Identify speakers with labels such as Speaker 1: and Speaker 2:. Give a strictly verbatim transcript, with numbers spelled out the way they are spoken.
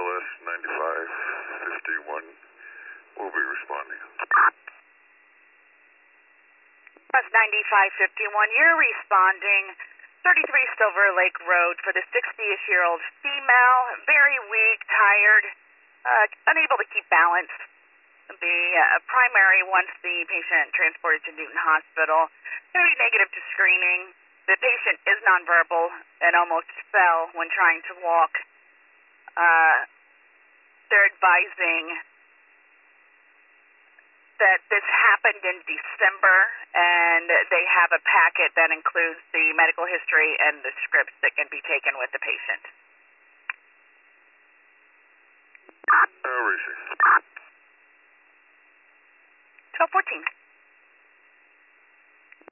Speaker 1: S ninety-five fifty-one will be responding.
Speaker 2: S ninety-five fifty-one, you're responding. thirty-three Silver Lake Road for the sixty-ish-year-old female, very weak, tired, uh, unable to keep balance. The uh, primary, once the patient transported to Newton Hospital, going to be negative to screening. The patient is nonverbal and almost fell when trying to walk. Uh, they're advising that this happened in December, and they have a packet that includes the medical history and the scripts that can be taken with the patient.
Speaker 1: Uh,
Speaker 2: twelve fourteen.